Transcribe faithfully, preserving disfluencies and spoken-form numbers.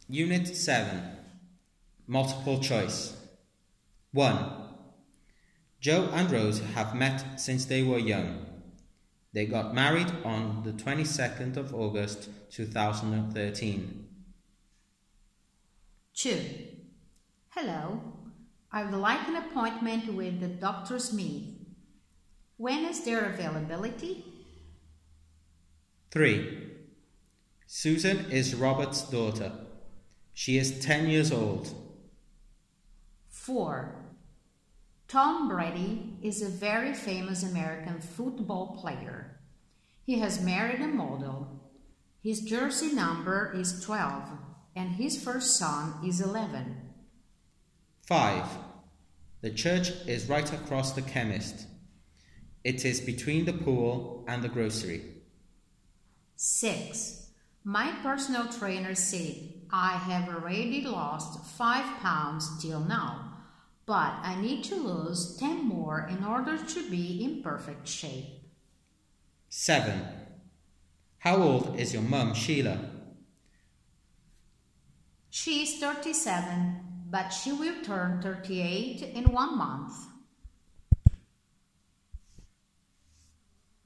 Unit seven. Multiple choice. one. Joe and Rose have met since they were young. They got married on the twenty-second of August two thousand thirteen. two. Hello. I would like an appointment with the Doctor Smith. When is their availability? three. Susan is Robert's daughter. She is ten years old. four. Tom Brady is a very famous American football player. He has married a model. His jersey number is twelve and his first son is eleven. five. The church is right across the chemist. It is between the pool and the grocery. six. My personal trainer said I have already lost five pounds till now, but I need to lose ten more in order to be in perfect shape. seven. How old is your mum, Sheila? She is thirty-seven, but she will turn thirty-eight in one month.